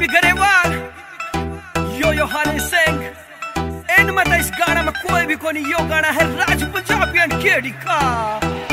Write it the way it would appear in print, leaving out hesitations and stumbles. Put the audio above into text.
गिबी गरेवाल यो हनी सिंह इन मत इस गाना में कोई भी कोनी। यो गाना है राज पंजाबियन केडी का।